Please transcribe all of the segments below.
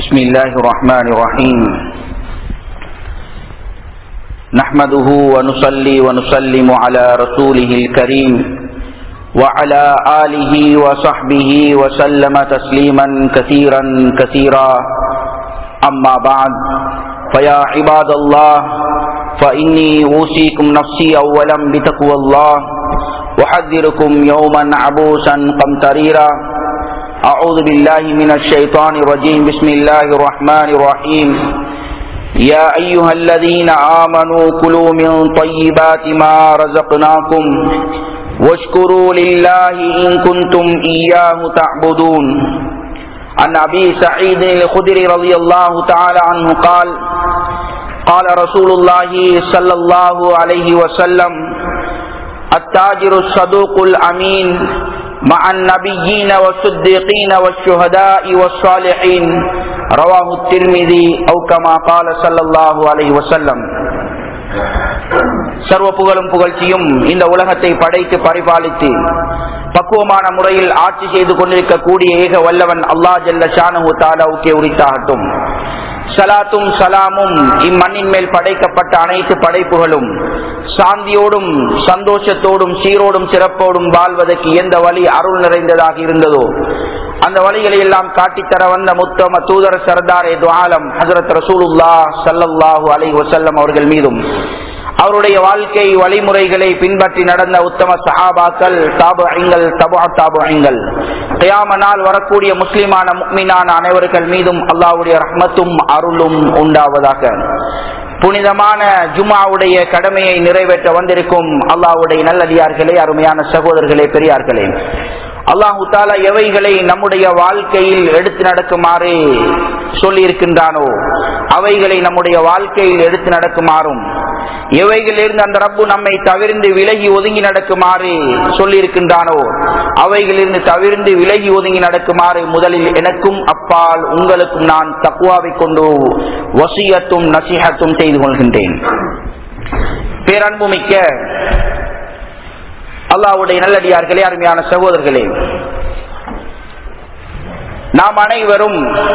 بسم الله الرحمن الرحيم نحمده ونصلي ونسلم على رسوله الكريم وعلى آله وصحبه وسلم تسليما كثيرا كثيرا أما بعد فيا عباد الله فإني أوصيكم نفسي أولا بتقوى الله وأحذركم يوما عبوسا قمطريرا أعوذ بالله من الشيطان الرجيم بسم الله الرحمن الرحيم يا أيها الذين آمنوا كلوا من طيبات ما رزقناكم واشكروا لله إن كنتم إياه تعبدون. عن أبي سعيد الخدري رضي الله تعالى عنه قال قال رسول الله صلى الله عليه وسلم التاجر الصدوق الأمين مع النبيين والصديقين والشهداء والصالحين رواه الترمذي أو كما قال صلى الله عليه وسلم. சர்வ புகழும் புகழ்ச்சியும் இந்த உலகத்தை படைத்து பரிபாலித்து பக்குவமான முறையில் ஆட்சி செய்து கொண்டிருக்கக்கூடிய ஏக வல்லவன் அல்லாஹ் ஜல்ல ஷானஹு தஆலாவுக்கே உரித்தாகட்டும். சலாத்தும் சலாமும் இம்மண்ணின் மேல் படைக்கப்பட்ட அனைத்து படைப்புகளும் சாந்தியோடும் சந்தோஷத்தோடும் சீரோடும் சிறப்போடும் வாழ்வதற்கு எந்த வழி அருள் நிறைந்ததாக இருந்ததோ அந்த வழிகளை எல்லாம் காட்டித்தர வந்த முத்தம தூதர் சர்தாரே துஆலம் ஹஜ்ரத் ரசூலுல்லாஹ் ஸல்லல்லாஹு அலைஹி வஸல்லம் அவர்கள் மீதும் அவருடைய வாழ்க்கை வழிமுறைகளை பின்பற்றி நடந்த உத்தம சஹாபாக்கள் தாபிஈன்கள் தபூ தாபிஈன்கள் கியாமத் நாள் வரக்கூடிய முஸ்லிமான முஃமினான அனைவர்கள் மீதும் அல்லாஹ்வுடைய ரஹ்மத்தும் அருளும் உண்டாவதாக. புனிதமான ஜும்ஆவுடைய கடமையை நிறைவேற்ற வந்திருக்கும் அல்லாஹ்வுடைய நல்லடியார்களே, அருமையான சகோதரர்களே, பெரியார்களே, அல்லாஹு தஆலா எவைகளை நம்முடைய வாழ்க்கையில் எடுத்து நடக்குமாறு சொல்லி இருக்கின்றானோ அவைகளை நம்முடைய வாழ்க்கையில் எடுத்து நடக்குமாறும், எவைகளிலிருந்து அந்த ரப்பு நம்மை தவிர்ந்து விலகி ஒதுங்கி நடக்குமாறு சொல்லி இருக்கின்றானோ அவைகளிலிருந்து தவிர்ந்து விலகி ஒதுங்கி நடக்குமாறு முதலில் எனக்கும் அப்பால் உங்களுக்கும் நான் தக்வாவை கொண்டு வசியத்தும் நசீஹத்தும் செய்து கொள்கின்றேன். பேரன்புமிக்க அல்லாஹ்வுடைய நல்லடியார்களே, அருமையான சகோதரர்களே, நாம் அனைவரும்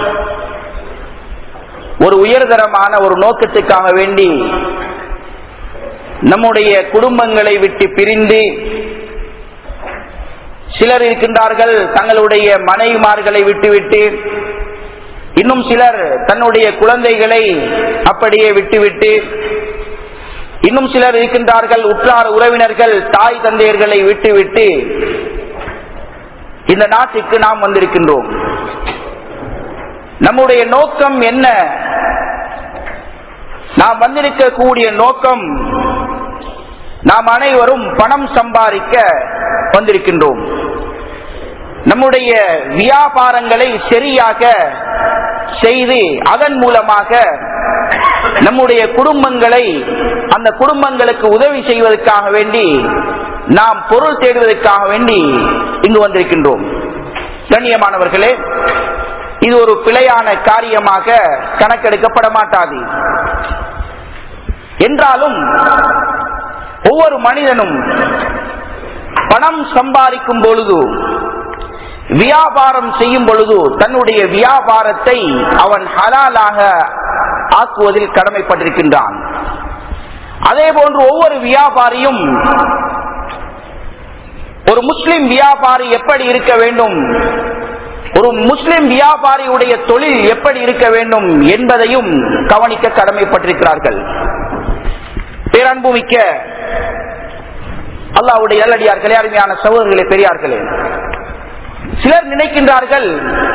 ஒரு உயர்தரமான ஒரு நோக்கத்துக்காக வேண்டி நம்முடைய குடும்பங்களை விட்டு பிரிந்து, சிலர் இருக்கின்றார்கள் தங்களுடைய மனைவிமார்களை விட்டுவிட்டு, இன்னும் சிலர் தன்னுடைய குழந்தைகளை அப்படியே விட்டுவிட்டு, இன்னும் சிலர் இருக்கின்றார்கள் உற்றார் உறவினர்கள் தாய் தந்தையர்களை விட்டுவிட்டு இந்த நாட்டுக்கு நாம் வந்திருக்கின்றோம். நம்முடைய நோக்கம் என்ன? நாம் வந்திருக்கக்கூடிய நோக்கம், நாம் அனைவரும் பணம் சம்பாதிக்க வந்திருக்கின்றோம். நம்முடைய வியாபாரங்களை சரியாக செய்து அதன் மூலமாக நம்முடைய குடும்பங்களை, அந்த குடும்பங்களுக்கு உதவி செய்வதற்காக வேண்டி, நாம் பொருள் தேடுவதற்காக வேண்டி இங்கு வந்திருக்கின்றோம். கண்ணியமானவர்களே, இது ஒரு பிழையான காரியமாக கணக்கெடுக்கப்பட மாட்டாது. என்றாலும் ஒவ்வொரு மனிதனும் பணம் சம்பாதிக்கும் பொழுது, வியாபாரம் செய்யும் பொழுது தன்னுடைய வியாபாரத்தை அவன் ஹலாலாக ஆக்குவதில் கடமைப்பட்டிருக்கின்றான். அதே போன்று ஒவ்வொரு வியாபாரியும், ஒரு முஸ்லிம் வியாபாரி எப்படி இருக்க வேண்டும், ஒரு முஸ்லிம் வியாபாரியுடைய தொழில் எப்படி இருக்க வேண்டும் என்பதையும் கவனிக்க கடமைப்பட்டிருக்கிறார்கள். பேரன்புமிக்க அல்லாஹ்வுடைய நல்லடியார்களே, அருமையான சகோதரர்களே, பெரியார்களே, சிலர் நினைக்கின்றார்கள்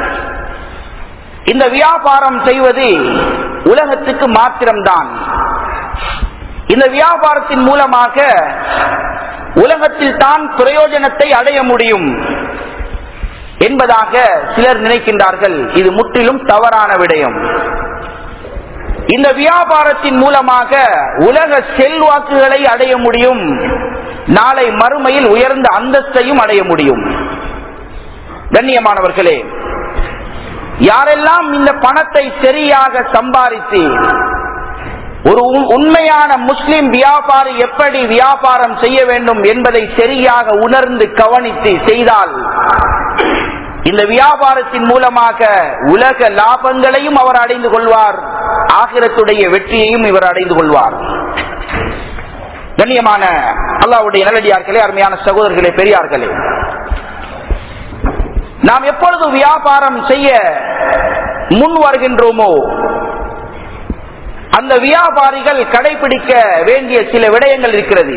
இந்த வியாபாரம் செய்வது உலகத்துக்கு மாத்திரம்தான், இந்த வியாபாரத்தின் மூலமாக உலகத்தில் தான் பிரயோஜனத்தை அடைய முடியும் என்பதாக சிலர் நினைக்கின்றார்கள். இது முற்றிலும் தவறான விடயம். இந்த வியாபாரத்தின் மூலமாக உலக செல்வாக்குகளை அடைய முடியும், நாளை மறுமையில் உயர்ந்த அந்தஸ்தையும் அடைய முடியும். கண்ணியமானவர்களே, யாரெல்லாம் இந்த பணத்தை சரியாக சம்பாதித்து ஒரு உண்மையான முஸ்லிம் வியாபாரி எப்படி வியாபாரம் செய்ய வேண்டும் என்பதை சரியாக உணர்ந்து கவனித்து செய்தால் இந்த வியாபாரத்தின் மூலமாக உலக லாபங்களையும் அவர் அடைந்து கொள்வார், ஆகிரத்துடைய வெற்றியையும் இவர் அடைந்து கொள்வார். கண்ணியமான அல்லாஹ்வுடைய நல்லடியார்களே, அருமையான சகோதரர்களே, பெரியார்களே, நாம் எப்பொழுது வியாபாரம் செய்ய முன் வருகின்றோமோ அந்த வியாபாரிகள் கடைபிடிக்க வேண்டிய சில விடயங்கள் இருக்கிறது.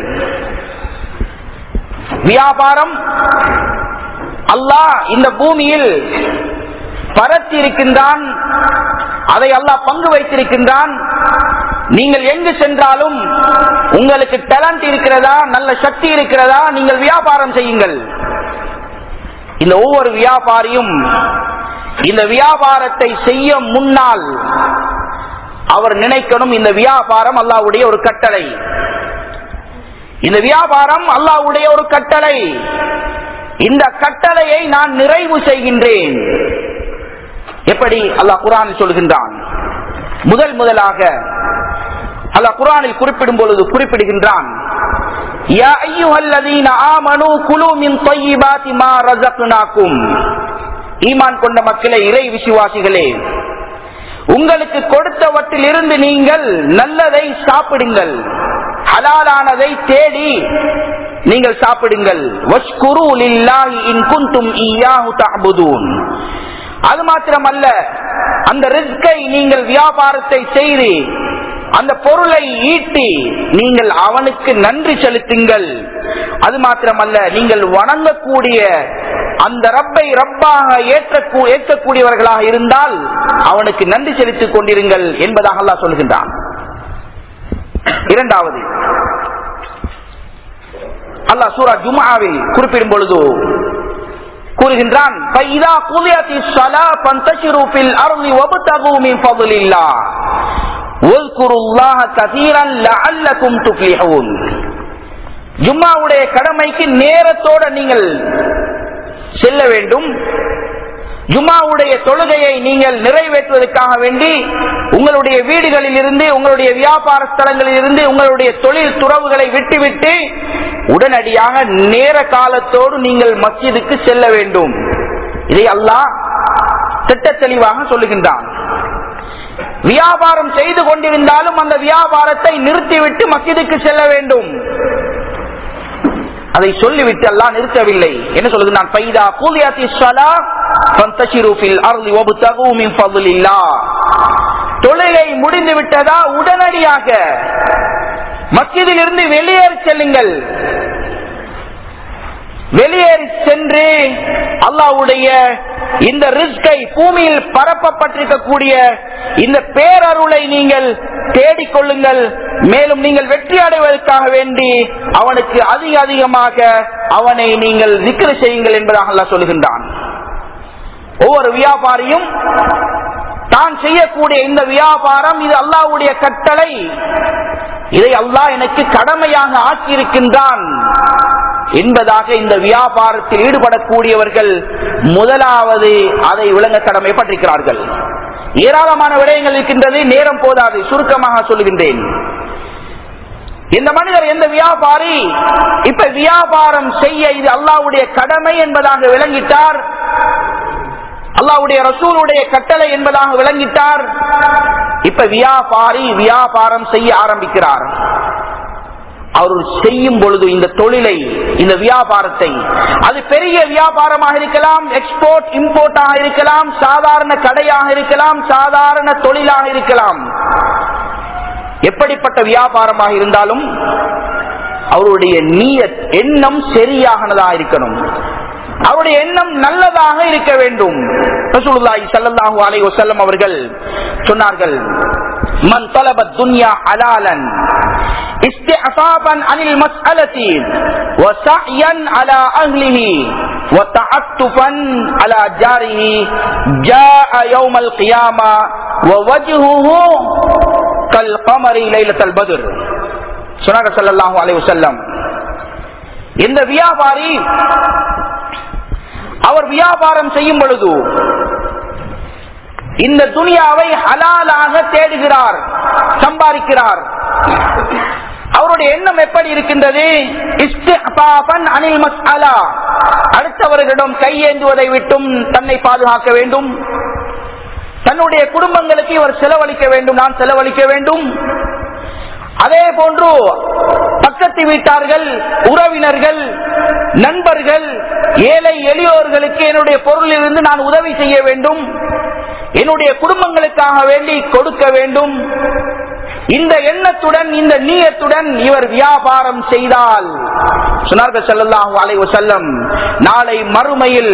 வியாபாரம் அல்லாஹ் இந்த பூமியில் பரத்தி இருக்கின்றான், அதை அல்லாஹ் பங்கு வைத்திருக்கின்றான். நீங்கள் எங்கு சென்றாலும் உங்களுக்கு டேலண்ட் இருக்கிறதா, நல்ல சக்தி இருக்கிறதா, நீங்கள் வியாபாரம் செய்யுங்கள். இந்த ஒவ்வொரு வியாபாரியும் இந்த வியாபாரத்தை செய்ய முன்னால் அவர் நினைக்கணும், இந்த வியாபாரம் அல்லாஹ்வுடைய ஒரு கட்டளை, இந்த வியாபாரம் அல்லாஹ்வுடைய ஒரு கட்டளை, இந்த கட்டளையை நான் நிறைவு செய்கின்றேன். எப்படி அல்லாஹ் குர்ஆனில் சொல்கின்றான்? முதலாக அல்லாஹ் குர்ஆனில் குறிப்பிடும் பொழுது குறிப்பிடுகின்றான், யா அய்யுஹல்லதீன ஆமனூ குலூ மின் தையிபாத்தி மா ரஸக்னாக்கும். ஈமான் கொண்ட மக்களே, இறை விசுவாசிகளே, உங்களுக்கு கொடுத்தவற்றில் இருந்து நீங்கள் நல்லதை சாப்பிடுங்கள், ஹலாலானதை தேடி நீங்கள் சாப்பிடுங்கள். வஷ்குரு லில்லாஹி இன் குன்தும் இய்யாஹு தஅபுதூன். அது மாத்திரமல்ல, அந்த ரிஸ்கை நீங்கள் வியாபாரத்தை செய்து அந்த பொருளை ஈட்டி நீங்கள் அவனுக்கு நன்றி செலுத்துங்கள். அது மாத்திரமல்ல, நீங்கள் வணங்கக்கூடிய அந்த ரப்பை ரப்பாக ஏற்கக்கூடியவர்களாக இருந்தால் அவனுக்கு நன்றி செலுத்திக் கொண்டிருங்கள் என்பதாக அல்லாஹ் சொல்கின்றான். இரண்டாவது, அல்லாஹ் சூரா ஜும்ஆவில் குறிப்பிடும் பொழுது கூறுகின்றான், ஃபைதா குலியத்திஸ் ஸலா ஃபன்தஷிரு ஃபில் அர்தி வப்தகு மின் ஃபضலில்லாஹ் வஸ்குருல்லாஹ கஸீரன் லஅல்லகும் துஃப்லிஹூன். ஜும்ஆவுடைய கடமைக்கு நேரத்தோட நீங்கள் செல்ல வேண்டும். ஜும்ஆவுடைய தொழுகையை நீங்கள் நிறைவேற்றுவதற்காக வேண்டி உங்களுடைய வீடுகளில் இருந்து, உங்களுடைய வியாபார ஸ்தலங்களில் இருந்து, உங்களுடைய தொழில் துறவுகளை விட்டுவிட்டு உடனடியாக நேர காலத்தோடு நீங்கள் மஸ்ஜிதுக்கு செல்ல வேண்டும். இதை அல்லாஹ் திட்ட தெளிவாக சொல்லுகின்றான். வியாபாரம் செய்து கொண்டிருந்தாலும் அந்த வியாபாரத்தை நிறுத்திவிட்டு மஸ்ஜிதுக்கு செல்ல வேண்டும். அதை சொல்லிவிட்டு அல்லாஹ் நிறுத்தவில்லை. என்ன சொல்லுகிறான்? ஃபைதா குலியத்திஸ் ஸலா ஃபன்தஷிரு ஃபில் அர்தி வப்தகு மின் ஃபضலில்லாஹ். தொழுகை முடிந்து விட்டதா, உடனடியாக மஸ்ஜிதில் இருந்து வெளியேறி செல்லுங்கள். வெளியேறி சென்று அல்லாஹ்வுடைய இந்த ரிஸ்கை, பூமியில் பரப்பப்பட்டிருக்கக்கூடிய இந்த பேரருளை நீங்கள் தேடிக்கொள்ளுங்கள். மேலும் நீங்கள் வெற்றி அடைவதற்காக வேண்டி அவனுக்கு அதிகமாக அவனை நீங்கள் zikr செய்யுங்கள் என்பதாக அல்லாஹ் சொல்லுகின்றான். ஒவ்வொரு வியாபாரியும் தான் செய்யக்கூடிய இந்த வியாபாரம் இது அல்லாஹ்வுடைய கட்டளை, இதை அல்லாஹ் எனக்கு கடமையாக ஆக்கியிருக்கின்றான் என்பதாக இந்த வியாபாரத்தில் ஈடுபடக்கூடியவர்கள் முதலாவது அதை விளங்க கடமைப்பட்டிருக்கிறார்கள். ஏராளமான விடயங்கள் இருக்கின்றது, நேரம் போதாது, சுருக்கமாக சொல்லுகின்றேன். இந்த மனிதர், எந்த வியாபாரி இப்ப வியாபாரம் செய்ய இது அல்லாஹ்வுடைய கடமை என்பதாக விளங்கிட்டார், அல்லாஹ்வுடைய ரசூலுடைய கட்டளை என்பதாக விளங்கிட்டார், இப்ப வியாபாரி வியாபாரம் செய்ய ஆரம்பிக்கிறார். அவர் செய்யும் பொழுது இந்த தொழிலை, இந்த வியாபாரத்தை, அது பெரிய வியாபாரமாக இருக்கலாம், எக்ஸ்போர்ட் இம்போர்ட்டாக இருக்கலாம், சாதாரண கடையாக இருக்கலாம், சாதாரண தொழிலாக இருக்கலாம், எப்படிப்பட்ட வியாபாரமாக இருந்தாலும் அவருடைய நியத், எண்ணம் சரியானதாக இருக்கணும், அவருடைய எண்ணம் நல்லதாக இருக்க வேண்டும். ரசூலுல்லாஹி ஸல்லல்லாஹு அலைஹி வஸல்லம் அவர்கள் சொன்னார்கள், மன் தலப துன்யா ஹலாலன் இஸ்திஅஃபாபன் அனில் மஸ்அலதி வ சஅயன் அலா அஹ்லிஹி வ தஅத்துஃபன் அலா ஜாரிஹி ஜாஅ யௌமல் கியாமா வ வஜ்ஹுஹு கல் கமரி லைலத்துல் பத்ர். சொன்னாங்க ஸல்லல்லாஹு அலைஹி வஸல்லம், இந்த வியாபாரி அவர் வியாபாரம் செய்யும் பொழுது இந்த துனியாவை ஹலாலாக தேடுகிறார், சம்பாதிக்கிறார். அவருடைய எண்ணம் எப்படி இருக்கின்றது? இஸ்திஃபாபன் அனில் மஸ்அலா, அடுத்தவர்களிடம் கையேந்துவதை விட்டும் தன்னை பாதுகாக்க வேண்டும். தன்னுடைய குடும்பங்களுக்கு இவர் செலவழிக்க வேண்டும், நான் செலவழிக்க வேண்டும். அதே போன்று பக்கத்து வீட்டார்கள், உறவினர்கள், நண்பர்கள், ஏழை எளியோர்களுக்கு என்னுடைய பொருளிலிருந்து நான் உதவி செய்ய வேண்டும், என்னுடைய குடும்பங்களுக்காக வேண்டி கொடுக்க வேண்டும். இந்த எண்ணத்துடன், இந்த நீயத்துடன் இவர் வியாபாரம் செய்தால் சொன்னார்கள் ஸல்லல்லாஹு அலைஹி வஸல்லம், நாளை மறுமையில்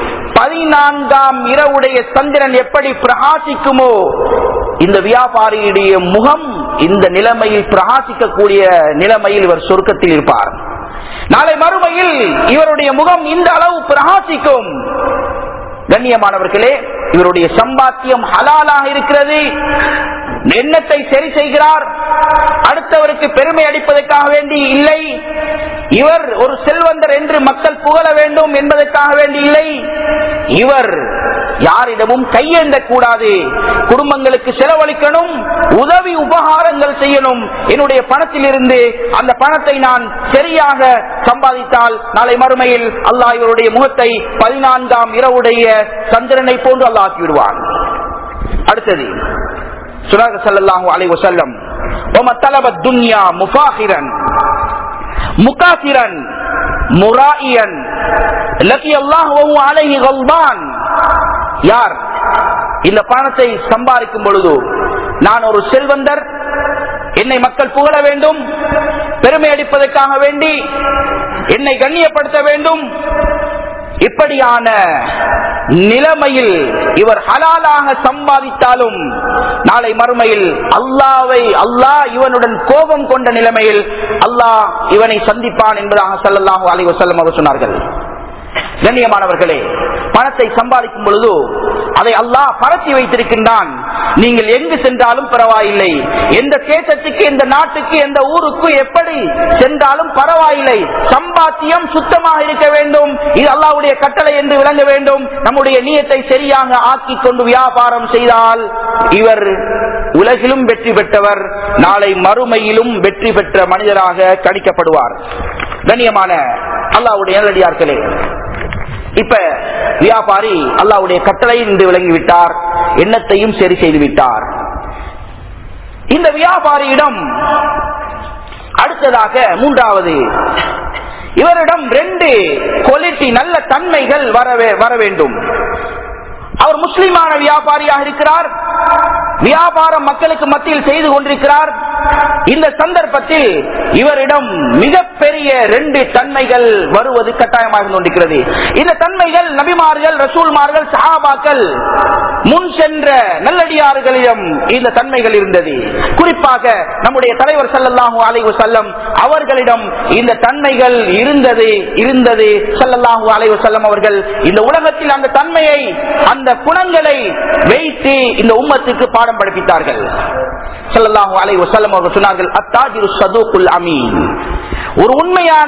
14ஆம் இரவுடைய சந்திரன் எப்படி பிரகாசிக்குமோ இந்த வியாபாரியுடைய முகம் இந்த நிலைமையில் பிரகாசிக்கக்கூடிய நிலைமையில் இவர் சொர்க்கத்தில் இருப்பார். நாளை மறுமையில் இவருடைய முகம் இந்த அளவு பிரகாசிக்கும். கண்ணியமானவர்களே, இவருடைய சம்பாத்தியம் ஹலாலாக இருக்கிறது. எண்ணத்தை சரி செய்கிறார். அடுத்தவருக்கு பெருமை அளிப்பதற்காக வேண்டி இல்லை. இவர் ஒரு செல்வந்தர் என்று மக்கள் புகழ வேண்டும் என்பதற்காக வேண்டி இல்லை. இவர் யாரிடமும் கையேந்த கூடாது. குடும்பங்களுக்கு செலவழிக்கணும், உதவி உபகாரங்கள் செய்யணும். என்னுடைய பணத்தில் இருந்து அந்த பணத்தை நான் சரியாக சம்பாதித்தால் நாளை மறுமையில் அல்லாஹ் இவருடைய முகத்தை 14ஆம் இரவுடைய சந்திரனை போன்று அல்லாஹ் ஆக்கி விடுவான். அடுத்தது சொன்னார்கள் ஸல்லல்லாஹு அலைஹி வஸல்லம், வம தலபத் துன்யா முஃபாஹிரன் முகாசிரன் முராயியன் லகி அல்லாஹ் வஹு அலைஹி கல்பான். யார் இந்த பணத்தை சம்பாதிக்கும் பொழுது நான் ஒரு செல்வந்தர், என்னை மக்கள் புகழ வேண்டும், பெருமை அடிப்பதற்காக வேண்டி என்னை கண்ணியப்படுத்த வேண்டும், இப்படியான நிலைமையில் இவர் ஹலாலாக சம்பாதித்தாலும் நாளை மறுமையில் அல்லாஹ் இவனுடன் கோபம் கொண்ட நிலைமையில் அல்லாஹ் இவனை சந்திப்பான் என்பதாக ஸல்லல்லாஹு அலைஹி வஸல்லம் அவர் சொன்னார்கள். கண்ணியமானவர்களே, பணத்தை சம்பாதிக்கும் பொழுது அதை அல்லாஹ் பரத்தி வைத்திருக்கின்றான். நீங்கள் எங்கு சென்றாலும் பரவாயில்லை, எந்த தேசத்துக்கு, எந்த நாட்டுக்கு, எந்த ஊருக்கு எப்படி சென்றாலும் பரவாயில்லை, சம்பாத்தியம் சுத்தமாக இருக்க வேண்டும். இது அல்லாஹ்வுடைய கட்டளை என்று விளங்க வேண்டும். நம்முடைய நியத்தை சரியாக ஆக்கி கொண்டு வியாபாரம் செய்தால் இவர் உலகிலும் வெற்றி பெற்றவர், நாளை மறுமையிலும் வெற்றி பெற்ற மனிதராக கணிக்கப்படுவார். கண்ணியமான அல்லாஹ்வுடைய நல்லடியார்களே, இப்ப வியாபாரி அல்லாஹ்வுடைய கட்டளை என்று விளங்கிவிட்டார், எண்ணத்தையும் சரி செய்து விட்டார். இந்த வியாபாரியிடம் அடுத்ததாக மூன்றாவது, இவரிடம் 2 குவாலிட்டி நல்ல தன்மைகள் வர வேண்டும். அவர் முஸ்லிமான வியாபாரியாக இருக்கிறார், வியாபாரம் மக்களுக்கு மத்தியில் செய்து கொண்டிருக்கிறார். இந்த சந்தர்ப்பத்தில் இவரிடம் மிகப்பெரிய 2 தன்மைகள் வருவது கட்டாயமாக கொண்டிருக்கிறது. இந்த தன்மைகள் நபிமார்கள், ரசூல்மார்கள், சஹாபாக்கள் முன் சென்ற நல்லடியார்களிடம் இந்த தன்மைகள் இருந்தது. குறிப்பாக நம்முடைய தலைவர் ஸல்லல்லாஹு அலைஹி வஸல்லம் அவர்களிடம் இந்த தன்மைகள் இருந்தது. ஸல்லல்லாஹு அலைஹி வஸல்லம் அவர்கள் இந்த உலகத்தில் அந்த தன்மையை, அந்த குணங்களை வைத்து இந்த உம்மத்துக்கு பாடம் படிப்பித்தார்கள். ஸல்லல்லாஹு அலைஹி வஸல்லம் அவர்கள் சொன்னார்கள், அத்தாஜிரு ஸதூகுல் அமீன். ஒரு உண்மையான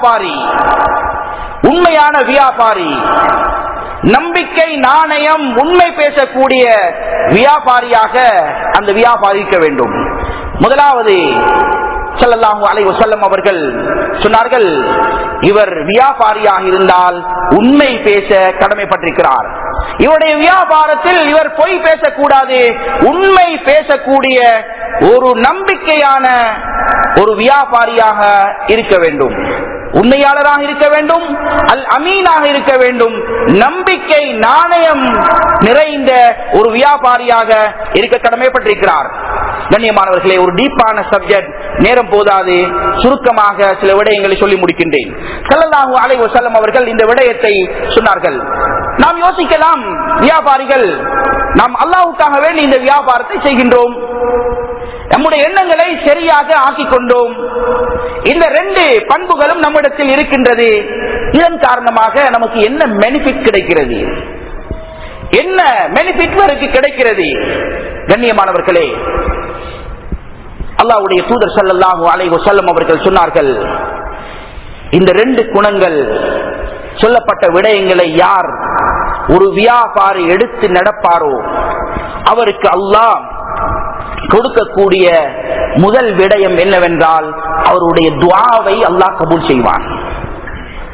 வியாபாரி, நம்பிக்கை, நாணயம், உண்மை பேசக்கூடிய வியாபாரியாக அந்த வியாபாரி இருக்க வேண்டும். முதலாவது ஸல்லல்லாஹு அலைஹி வஸல்லம் அவர்கள் சொன்னார்கள், இவர் வியாபாரியாக இருந்தால் உண்மை பேச கடமைப்பட்டிருக்கிறார். இவருடைய வியாபாரத்தில் இவர் பொய் பேசக்கூடாது, உண்மை பேசக்கூடிய ஒரு நம்பிக்கையான ஒரு வியாபாரியாக இருக்க வேண்டும். உண்மையாளராக இருக்க வேண்டும், அல் அமீனாக இருக்க வேண்டும், நம்பிக்கை, நாணயம் நிறைந்த ஒரு வியாபாரியாக இருக்க கடமைப்பட்டிருக்கிறார். கண்ணியமானவர்களே, ஒரு டீப்பான சப்ஜெக்ட், நேரம் போதாது, சுருக்கமாக சில விடயங்களை சொல்லி முடிக்கின்றேன். ஸல்லல்லாஹு அலைஹி வஸல்லம் அவர்கள் இந்த விடயத்தை சொன்னார்கள். நாம் யோசிக்கலாம், வியாபாரிகள் நாம் அல்லாஹ்வுக்காக வேண்டி இந்த வியாபாரத்தை செய்கின்றோம், நம்முடைய எண்ணங்களை சரியாக ஆக்கிக் கொண்டோம், இந்த 2 பண்புகளும் நம்மிடத்தில் இருக்கின்றது, இதன் காரணமாக நமக்கு என்ன பெனிஃபிட் கிடைக்கிறது, என்ன பெனிஃபிட் கிடைக்கிறது? கண்ணியமானவர்களே, அல்லாஹ்வுடைய தூதர் ஸல்லல்லாஹு அலைஹி வஸல்லம் அவர்கள் சொன்னார்கள், இந்த 2 குணங்கள் சொல்லப்பட்ட விடயங்களை யார் ஒரு வியாபாரி எடுத்து நடப்பாரோ அவருக்கு அல்லாஹ் கொடுக்கக்கூடிய முதல் விடயம் என்னவென்றால் அவருடைய துஆவை அல்லாஹ் கபூல் செய்வான்.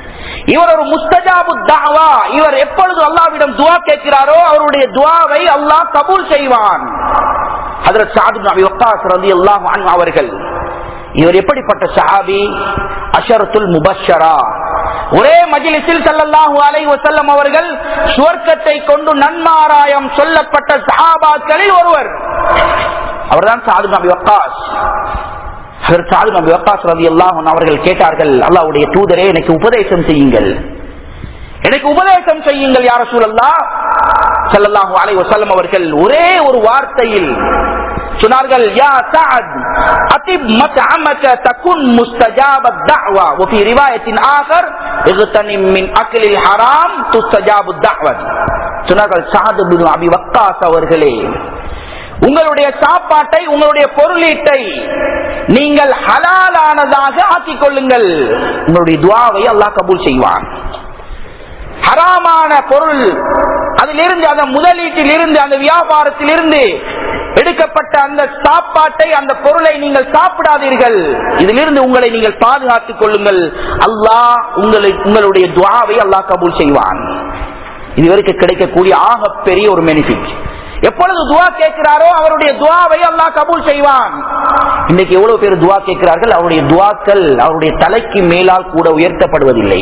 இவர் ஒரு முஸ்தஜாபு தஅவா. இவர் எப்பொழுது அல்லாஹ்விடம் துஆ கேட்கிறாரோ அவருடைய துஆவை அல்லாஹ் கபூல் செய்வான். ஹஜ்ரத் சஅத் இப்னு அபி வக்காஸ் ரலியல்லாஹு அன்ஹு அவர்கள், இவர் எப்படிப்பட்ட சஹாபி? அஷரத்துல் முபஷ்ஷரா. ஒரே மஜ்லிஸில் ஸல்லல்லாஹு அலைஹி வஸல்லம் அவர்கள் சுவர்க்கத்தை கொண்டு நன்மாராயம் சொல்லப்பட்ட சஹாபாக்களில் ஒருவர். அவர்தான் சஅத் இப்னு அபி வக்காஸ். ஹஜ்ரத் சஅத் இப்னு அபி வக்காஸ் ரலியல்லாஹு அன்ஹு அவர்கள் கேட்டார்கள், அல்லாஹ்வுடைய தூதரே, எனக்கு உபதேசம் செய்யுங்கள், எனக்கு உபதேசம் செய்யுங்கள் யா ரசூலல்லாஹ். ஸல்லல்லாஹு அலைஹி வஸல்லம் அவர்கள் ஒரே ஒரு வார்த்தையில் சொன்னார்கள், யா சஅத் அத்திப் மத்அமக தகுன் முஸ்தஜாபத் தஅவா வ ஃபீ ரிவாயத்தின் ஆகர் இக்தனிம் மின் அக்லில் ஹராம் துஸ்தஜாபுத் தஅவா. சொன்னார்கள், சஅத் இப்னு அபி வக்காஸ் அவர்களே, உங்களுடைய சாப்பாட்டை, உங்களுடைய பொருளீட்டை நீங்கள் ஹலாலானதாக ஆக்கிக் கொள்ளுங்கள், உங்களுடைய துஆவை அல்லாஹ் கபூல் செய்வான். ஹராமான பொருள், அதிலிருந்து, அந்த முதலீட்டில் இருந்து, அந்த வியாபாரத்தில் இருந்து எடுக்கப்பட்ட அந்த சாப்பாட்டை, அந்த பொருளை நீங்கள் சாப்பிடாதீர்கள், இதிலிருந்து உங்களை நீங்கள் பாதுகாத்துக் கொள்ளுங்கள், அல்லாஹ் உங்களுடைய துஆவை அல்லாஹ் கபூல் செய்வான். இதுவரைக்கும் கிடைக்கக்கூடிய ஆகப்பெரிய ஒரு பெனிஃபிட். எப்பொழுது துஆ கேட்கிறாரோ அவருடைய துஆவை அல்லாஹ் கபூல் செய்வான். இன்னைக்கு எவ்வளவு பேர் துஆ கேட்கிறார்கள், அவருடைய துஆக்கள் அவருடைய தலைக்கு மேலால் கூட உயர்த்தப்படுவதில்லை.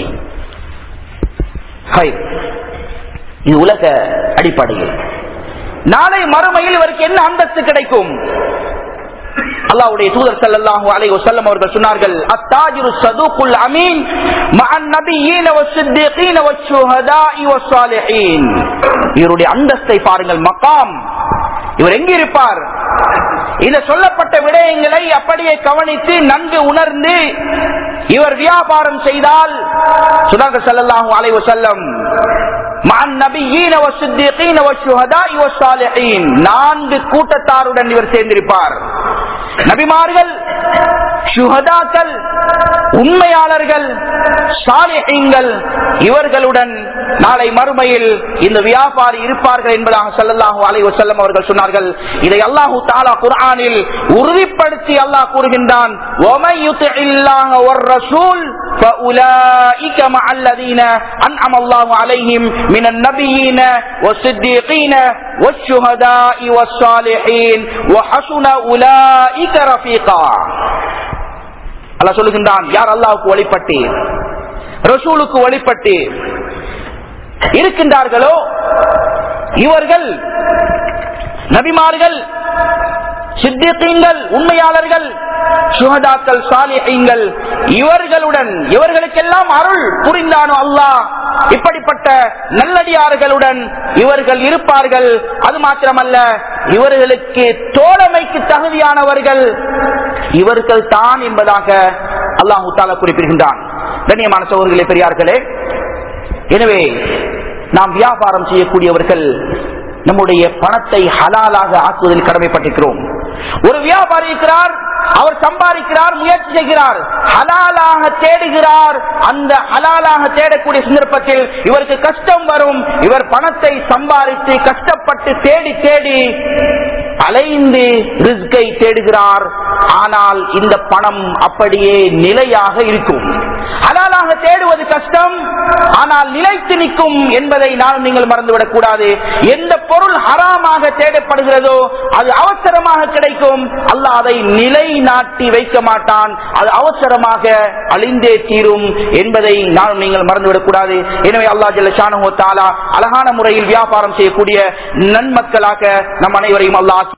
இது உலக அடிப்படையில். நாளை மறுமையில் இவருக்கு என்ன அந்தஸ்து கிடைக்கும்? அல்லாஹ்வுடைய தூதர் ஸல்லல்லாஹு அலைஹி வஸல்லம் அவர்கள் சொன்னார்கள், அத்தாஜிரு ஸதூகுல் அமீன் மஅன் நபிய்யீன வஸ்ஸித்தீகீன வஷ்ஷுஹதாஇ வஸ்ஸாலிஹீன். இவருடைய அந்தஸ்தை பாருங்கள், மகாம். இவர் எங்கே இருப்பார்? இந்த சொல்லப்பட்ட விடயங்களை அப்படியே கவனித்து நன்கு உணர்ந்து இவர் வியாபாரம் செய்தால், சொன்னார்கள் ஸல்லல்லாஹு அலைஹி வஸல்லம், மஅன் நபிய்யீன வஸ்ஸித்தீகீன வஷ்ஷுஹதாஇ வஸ்ஸாலிஹீன், 4 கூட்டத்தாருடன் இவர் சேர்ந்திருப்பார். நபிமார்கள், ஷுஹதாக்கள், உண்மையாளர்கள், சாலிஹீன்கள், இவர்களுடன் நாளை மறுமையில் இந்த வியாபாரி இருப்பார்கள் என்பதாக ஸல்லல்லாஹு அலைஹி வஸல்லம் அவர்கள் சொன்னார்கள். இதை அல்லாஹ் தஆலா குர்ஆனில் உறுதிப்படுத்தி அல்லாஹ் கூறுகின்றான், வமை யுத்திஇல்லாஹ வர் ரசூல் ஃபஉலாயிக மஅல்லதீன அன்அம அல்லாஹு அலைஹிம் மினன் நபிய்யீன வஸ்ஸித்தீகீன வஷ்ஷுஹதாஇ வஸ்ஸாலிஹீன் வஹஸுன உலாயிக ரஃபீகா. அல்லாஹ் சொல்லுகின்றான், யார் அல்லாஹ்வுக்கு வழிபட்டு ரசூலுக்கு வழிபட்டு இருக்கின்றார்களோ இவர்கள் நபிமார்கள், சித்திகீன்கள், உண்மையாளர்கள், சுஹதாக்கள், சாலிஹீன்கள், இவர்களுடன், இவர்களுக்கெல்லாம் அருள் புரிந்தானோ அல்லாஹ், இப்படிப்பட்ட நல்லடியார்களுடன் இவர்கள் இருப்பார்கள். அது மாத்திரமல்ல, இவர்களுக்கு தோழமைக்கு தகுதியானவர்கள் இவர்கள் தான் என்பதாக அல்லாஹ் தஆலா குறிப்பிடுகின்றான். கண்ணியமான சகோதரர்களே, பெரியார்களே, எனவே நாம் வியாபாரம் செய்யக்கூடியவர்கள் நம்முடைய பணத்தை ஹலாலாக ஆக்குவதில் கடமைப்பட்டிருக்கிறோம். ஒரு வியாபாரி இருக்கிறார், அவர் சம்பாதிக்கிறார், முயற்சி செய்கிறார், ஹலாலாக தேடுகிறார். அந்த ஹலாலாக தேடக்கூடிய சந்தர்ப்பத்தில் இவருக்கு கஷ்டம் வரும். இவர் பணத்தை சம்பாதித்து கஷ்டப்பட்டு தேடி தேடி அலைந்து ரிஸ்கை தேடுகிறார். ஆனால் இந்த பணம் அப்படியே நிலையாக இருக்கும். ஹலாலாக தேடுவது கஷ்டம், ஆனால் நிலைத்து நிற்கும் என்பதை நான் நீங்கள் மறந்துவிடக் கூடாது. எந்த பொருள் ஹராமாக தேடப்படுகிறதோ அது அவசரமாக கிடைக்கும். அல்லாஹ் அதை நிலை நாட்டி வைக்க மாட்டான், அது அவசரமாக அழிந்தே தீரும் என்பதை நான் நீங்கள் மறந்துவிடக் கூடாது. எனவே அல்லாஹ் ஜல்ல ஷானஹு வ தஆலா அழகான முறையில் வியாபாரம் செய்யக்கூடிய நன்மக்களாக நம் அனைவரையும் அல்லாஹ்